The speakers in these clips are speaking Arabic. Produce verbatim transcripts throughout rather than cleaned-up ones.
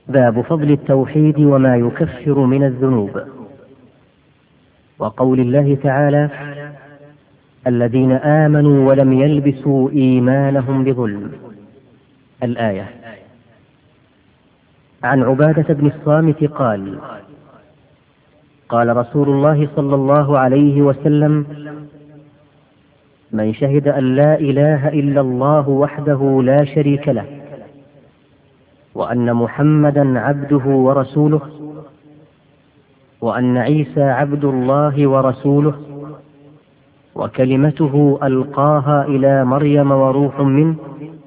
باب فضل التوحيد وما يكفر من الذنوب. وقول الله تعالى: الذين آمنوا ولم يلبسوا إيمانهم بظلم. الآية. عن عبادة بن الصامت قال: قال رسول الله صلى الله عليه وسلم: من شهد أن لا إله إلا الله وحده لا شريك له وأن محمدا عبده ورسوله وأن عيسى عبد الله ورسوله وكلمته ألقاها إلى مريم وروح منه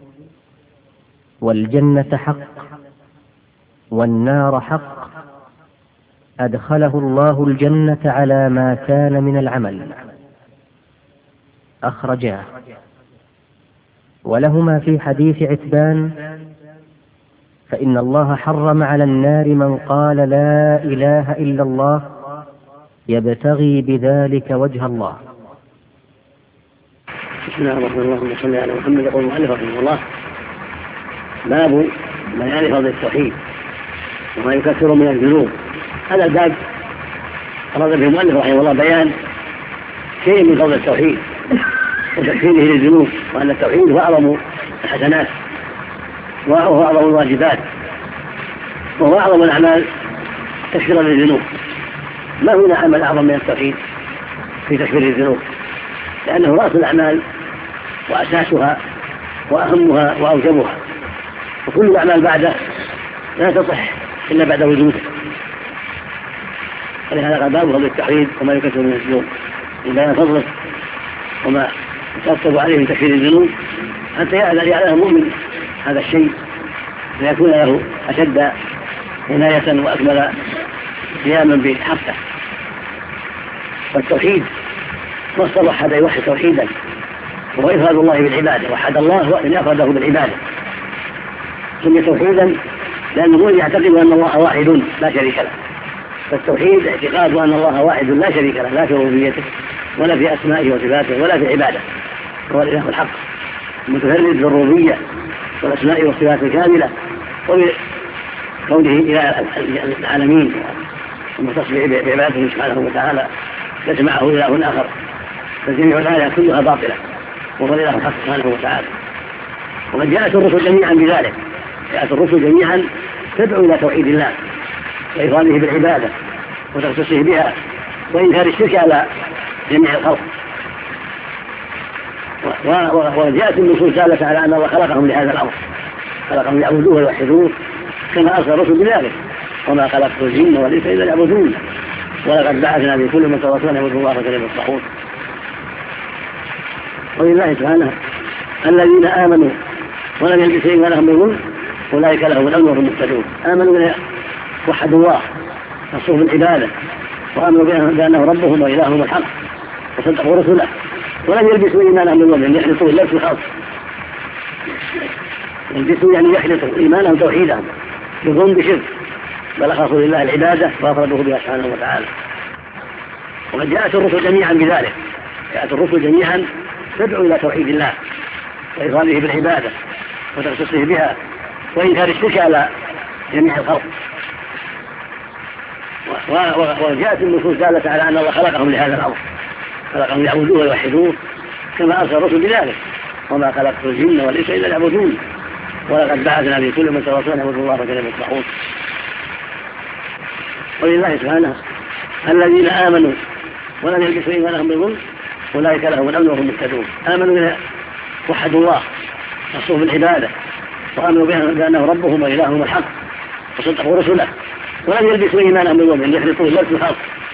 والجنة حق والنار حق أدخله الله الجنة على ما كان من العمل. أخرجاه. ولهما في حديث عتبان: فإن الله حرم على النار من قال لا إله إلا الله يبتغي بذلك وجه الله. بسم الله الرحمن الرحيم. اللهم صل على محمد. يقول المؤلف رحمه الله: باب بيان فضل التوحيد وما يكفر من الذنوب. هذا الباب أراد به المؤلف رحمه الله بيان شيء من فضل التوحيد وتكفيره للذنوب، وأن التوحيد هو أعظم الحسنات وهو أعظم الواجبات وهو أعظم الأعمال تكفيرا للذنوب. ما هنا عمل أعظم من التوحيد في تكفير الذنوب؟ لأنه رأس الأعمال وأساسها وأهمها وأوجبها، وكل الأعمال بعده لا تصح إلا بعد وجوده. ولهذا قال: باب فضل التوحيد وما يكفر من الذنوب، بيان فضله وما يترتب عليه من تكفير الذنوب، حتى يعلم المؤمن هذا الشيء ليكون له أشد عناية وأكمل قياما بحقه. والتوحيد مصدر وحد يوحد توحيدا، وهو إفراد الله بالعبادة. وحد الله وإن أفرده بالعبادة سمي توحيدا لأن المؤمن يعتقد أن الله واحد لا شريك له. فالتوحيد اعتقاد أن الله واحد لا شريك له، لا في ربوبيته ولا في أسمائه وصفاته ولا في عباده، هو الإله الحق المتفرد بالربوبية والأسماء والصفات الكاملة، وبكونه إله العالمين المتصف بعبادته سبحانه وتعالى ليس معه إله آخر، فجميع الآيات كلها باطلة وهو الإله الحق سبحانه وتعالى. وقد جاءت الرسل جميعا بذلك، جاءت الرسل جميعا تدعو إلى توحيد الله وإفراده بالعبادة وتخصيصه بها وإنكار الشرك على جميع الخلق. وجاءت النصوص دالة على أن الله خلقهم لهذا الأمر، خلقهم ليعبدوه ويوحدوه كما أرسل الرسل بذلك: وما خلقت الجن والإنس إلا ليعبدون ولقد بعثنا في كل أمة رسولا أن اعبدوا الله وجتنبوا الطاغوت. ولله سبحانه: الذين آمنوا ولم يلبسوا إيمانهم بظلم أولئك لهم الأمن وهم مهتدون. آمنوا وحدوا الله نصوه بالعبادة وآمنوا بأنه ربهم وإلههم الحق وصدقوا رسله ولم يلبسوا إيمانهم بظلم، يحلطوا اللبس الخاص. يلبسوا يعني يحلطوا إيمانهم توحيدهم بظلم بشرك، بل أخلصوا لله العبادة وأفردوه بها سبحانه وتعالى. وقد جاءت الرسل جميعا بذلك، جاءت الرسل جميعا تدعو إلى توحيد الله وإفراده بالعبادة وتخصيصه بها وإنكار الشرك على جميع الخلق. وجاءت النصوص دالة على أن الله خلقهم لهذا الأمر، خلقهم ليعبدوه ويوحدوه كما أرسل الرسل بذلك: وما خلقت الجن والإنس إلا ليعبدون ولقد بعثنا في كل أمة رسولا أن اعبدوا الله وجتنبوا الطاغوت. ولله سبحانه: الذين آمنوا ولم يلبسوا إيمانهم بظلم أولئك لهم الأمن وهم مهتدون. آمنوا وحدوا الله نصوه بالعبادة وآمنوا بأنه ربهم وإلههم الحق وصدقوا رسله ولم يلبسوا إيمانهم بظلم، يحلطوا اللبس الخاص.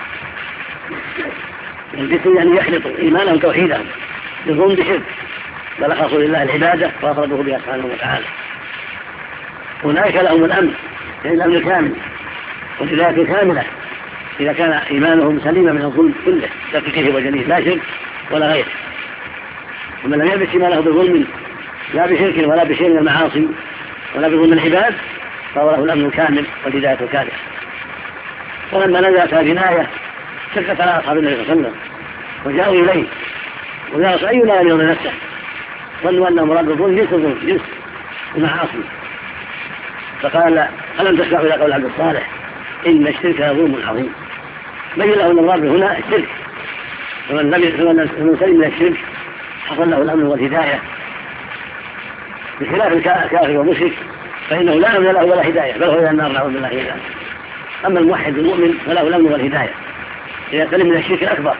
يلبسوا يعني يحلطوا إيمانهم توحيدهم بظلم بشرك، بل أخلصوا لله العبادة وأفردوه بها سبحانه وتعالى. أولئك لهم الأمن، يعني الأمن الكامل والهداية الكاملة إذا كان إيمانهم سليما من الظلم كله دقيقه وجليل، لا شرك ولا غيره. ومن لم يلبس إيمانه بظلم لا بشرك ولا بشيء من المعاصي ولا بظلم العباد فهو له الأمن الكامل والهداية الكاملة. ولما نزلت الجناية سكت على أصحاب النبي صلى الله عليه وسلم وجاءوا إليه وقالوا: أينا لم يظلم نفسه؟ ظنوا أن مراد الظلم جنس الظلم، جنس المعاصي. فقال ألم تسمع إلى قول عبد الصالح إن الشرك لظلم عظيم. بين له أن الرب هنا الشرك، ومن لم سلم من الشرك حصل له الأمن والهداية، بخلاف الكافر والمشرك فإنه لا أمن له ولا هداية، بل هو إلى النار نعوذ بالله منها. أما الموحد المؤمن فله الأمن والهداية إذا سلم من الشرك الأكبر،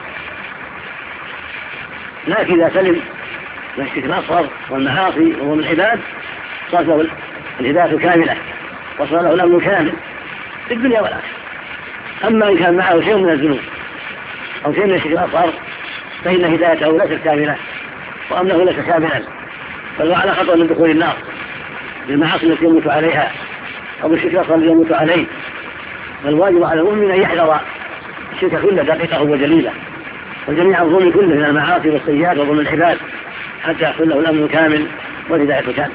لكن إذا سلم من الشرك الأصغر والمعاصي وظلم العباد صارت له الهداية كاملة وصار له الأمن كامل في الدنيا والآخرة. أما إن كان معه شيء من الذنوب أو شيء من الشرك الأصغر فإن هدايته ليست كاملة وأمنه ليس كاملا، بل على خطر من دخول النار بالمعاصي التي يموت عليها أو بالشرك الأصغر الذي يموت عليه. فالواجب على المؤمن أن يحذر الشرك كله دقيقه وجليله وجميع الظلم كله من المعاصي والسيئات وظلم العباد حتى يحصل له الأمن كامل والهداية كامل.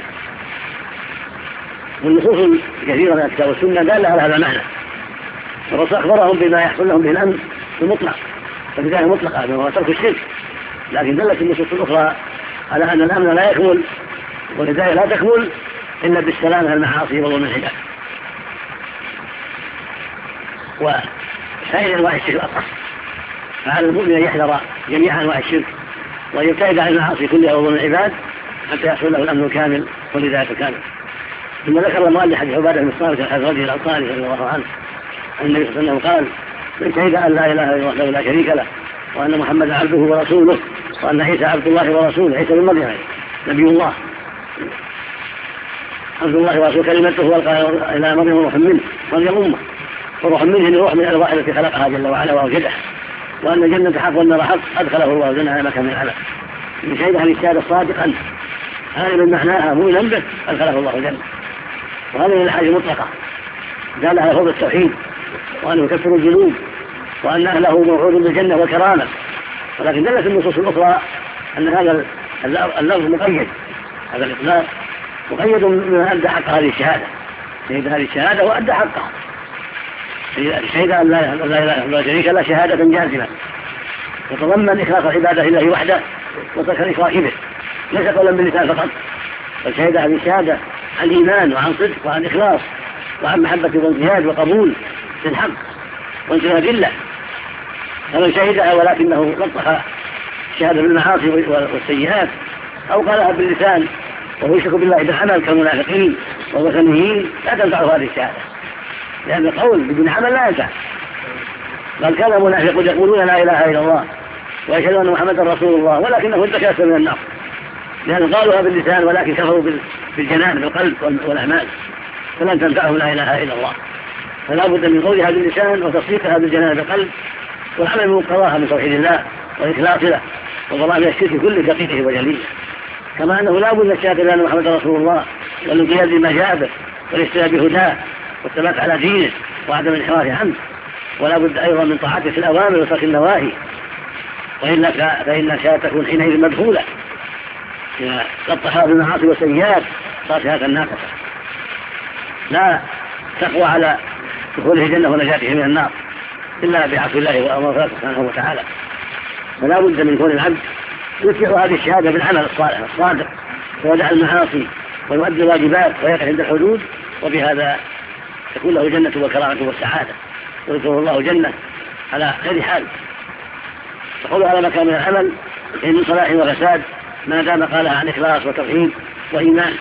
والنصوص كثيرة من الكتاب والسنة دالة على هذا المعنى، والرسول أخبرهم بما يحصل لهم به الأمن المطلق فبداية مطلقة وهو ترك الشرك، لكن دلت النصوص الأخرى على أن الأمن لا يكمل والهداية لا تكمل إلا بالسلام من المعاصي وظلم العباد وسائر أنواع الشرك الأصغر. فعلى المؤمن أن يحذر جميع أنواع الشرك وأن يبتعد عن المعاصي كلها وظلم العباد حتى يحصل له الأمن الكامل والهداية الكامل. ثم ذكر المؤلف حديث عبادة بن الصامت الرجل الأنصاري رضي الله عنه أن النبي صلى الله عليه وسلم قال: من شهد أن لا إله إلا الله لا شريك له وأن محمدا عبده ورسوله وأن عيسى عبد الله ورسوله، عيسى بن مريم نبي الله عبد الله ورسوله كلمته والقى إلى مريم وروح منه، مريم أمه وروح منه روح من الأرواح التي خلقها جل وعلا وأوجدها، وأن الجنة حق والنار حق أدخله الله الجنة على مكان من العمل. من شهد هذه الشهادة صادقا عالما معناها مؤمنا به أدخله الله الجنة. وهذه من الأحاديث المطلقة دل على فضل التوحيد وأنه يكفر الذنوب وأن أهله موعود بالجنة والكرامة. ولكن دلت النصوص الأخرى أن هذا اللفظ مقيد، هذا الإطلاق مقيد من أدى حق هذه الشهادة، شهد هذه الشهادة وأدى حقها. الشهادة أن لا إله إلا الله شريك له شهادة جازمة وتضمن إخلاص العبادة لله وحده وترك الإشراك به، ليس قولا باللسان فقط، بل شهد هذه الشهادة عن إيمان وعن صدق وعن إخلاص وعن محبة وانقياد وقبول للحق وانقياد بالله. فمن شهدها ولكنه لطخ الشهادة بالمعاصي والسيئات أو قالها باللسان وهو يشرك بالله بالعمل كالمنافقين والوثنيين لا تنفعه هذه الشهادة، لأن القول بدون عمل لا ينفع. بل كان المنافقون يقولون لا إله إلا الله ويشهدون أن محمدا رسول الله ولكنه انتكس من النار، لأن قالوها باللسان ولكن كفروا بالجنان بالقلب والأعمال، فلن تنفعهم لا إله إلا الله. فلا بد من قولها باللسان وتصديقها بالجنان بالقلب والعمل بمقتضاها من توحيد الله وإخلاص له وضرع من الشرك كل دقيقه وجليله. كما أنه لا بد من الشهادة بأن محمدا رسول الله والانقياد بما جاء به والاستناد بهداه والثبات على دينه وعدم الانحراف عنه، ولا بد أيضا من طاعته في الأوامر وترك النواهي، وإلا فإن الشهادة تكون حينئذ مدخولة إذا لطخها بالمعاصي والسيئات صارت شهادة ناقصة لا تقوى على دخوله الجنة ونجاته من النار إلا بعفو الله وأمره سبحانه وتعالى. فلا بد من كون العبد يتبع هذه الشهادة بالعمل الصالح الصادق ويدع المعاصي ويؤدي الواجبات ويقف عند الحدود، وبهذا تكون له جنة والكرامة والسعادة ويدخله الله الجنة على غير حال. تقول على مكان من العمل من صلاح وفساد ما دام قالها عن إخلاص وتوحيد وإيمان.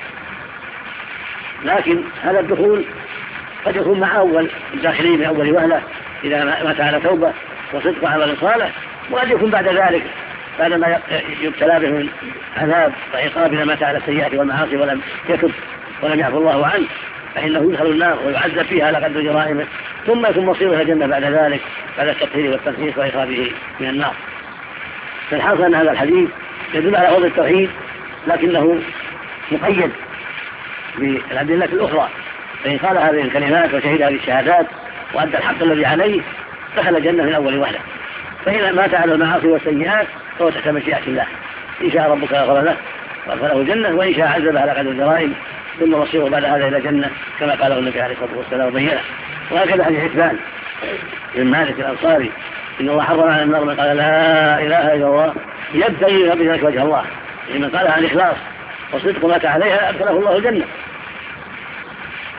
لكن هذا الدخول قد يكون مع أول الداخلين من أول وهلة إذا مات على توبة وصدق وعمل صالح، وقد يكون بعد ذلك بعدما يبتلى به من عذاب وعقاب إذا مات على السيئات والمعاصي ولم يتب ولم يعفو الله عنه فإنه يدخل النار ويعذب فيها على قدر جرائمه، ثم يكون مصيره الجنة بعد ذلك بعد التطهير والتنحيص وإخراجه من النار. فالحاصل أن هذا الحديث يدل على فضل التوحيد لكنه مقيد بالأدلة الأخرى، فإن قال هذه الكلمات وشهد هذه الشهادات وأدى الحق الذي عليه دخل الجنة من أول وهلة. فإذا مات على المعاصي والسيئات فهو تحت مشيئة الله، إن شاء ربك غفر له وغفر له الجنة، وإن شاء عذب على قدر الجرائم ثم مصيره بعد هذا إلى الجنة كما قاله النبي عليه الصلاة والسلام وبينه. وهكذا حديث حسان بن مالك الأنصاري إن الله حرم على النار من قال لا إله إلا الله يبتغي بذلك وجه الله، من قالها عن إخلاص وصدق مات عليها أدخله الله الجنة.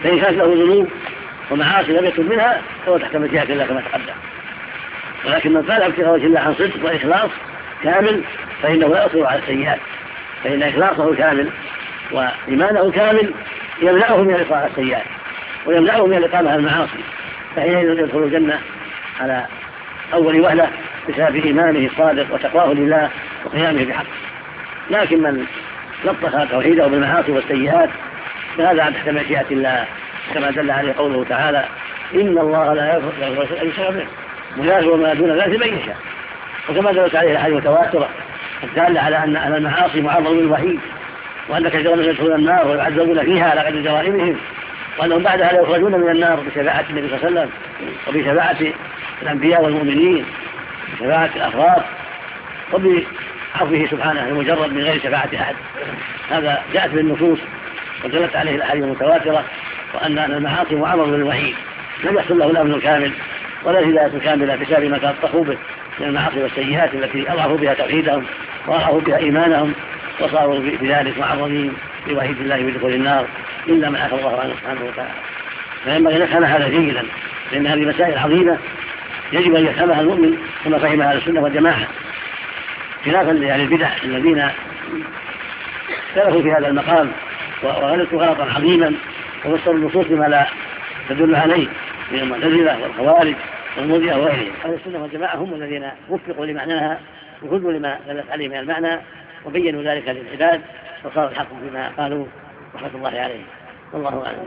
فإن كانت له ذنوب ومعاصي لم يتب منها فهو تحت مشيئة الله كما تقدم. ولكن من فعل ابتغاء وجه الله عن صدق وإخلاص كامل فإنه لا يصبر على السيئات، فإن إخلاصه كامل وإيمانه كامل يمنعه من الإقامة السيئات ويمنعه من الإقامة على المعاصي، فحينئذ يدخل الجنة على أول وهلة بسبب إيمانه الصادق وتقواه لله وقيامه بحق. لكن من لطخ توحيده بالمعاصي والسيئات فهذا تحت مشيئة الله كما دل عليه قوله تعالى: إن الله لا يغفر أن يشرك به ويغفر ما دون ذلك لمن يشاء. وكما دلت عليه الأحاديث المتواترة الدالة على أن المعاصي معرض للوحيد، وأن كثيرا من يدخلون النار ويعذبون فيها على قدر جرائمهم، وأنهم بعدها لا يخرجون من النار بشفاعة النبي صلى الله عليه وسلم وبشفاعة الأنبياء والمؤمنين بشفاعة الأفراد وبعفوه سبحانه المجرد من غير شفاعة أحد. هذا جاءت بالنصوص ودلت عليه الأحاديث المتواترة، وأن المعاصي معرض للوحيد لم يحصل له الأمن الكامل ولا الهداية الكاملة بسبب ما تلطخوا به من المعاصي والسيئات التي أضعفوا بها توحيدهم وأضعفوا بها إيمانهم وصاروا بذلك معرضين لوحيد الله بدخول النار إلا من أخذ الله عنه سبحانه وتعالى. فينبغي أن نفهم هذا جيدا، لأن هذه مسائل عظيمة يجب أن يفهمها المؤمن كما فهم أهل السنة والجماعة، خلافا لأهل البدع الذين اختلفوا في هذا المقام وغلطوا غلطا عظيما وفسروا النصوص بما لا تدل عليه من المعتزلة والخوارج والمرجئة وغيرهم. أهل السنة والجماعة هم الذين وفقوا لمعناها وهدوا لما دلت عليه من المعنى وبينوا ذلك للعباد وصار الحق بما قالوا رحمة الله عليهم. والله أعلم.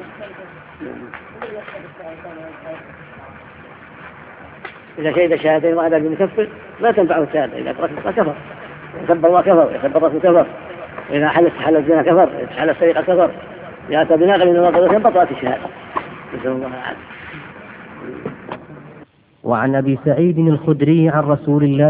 إذا شهد شهادتين وأدى بمكفر لا تنفعه الشهادة، إذا تركت كفر، يكبر الله كفر، يكبر الرسول كفر، وإذا حل حل الزنا كفر، حل السرقة كفر، إذا أتى بناقل من الوضع بطلت الشهادة. نسأل الله العافية. وعن أبي سعيد الخدري عن رسول الله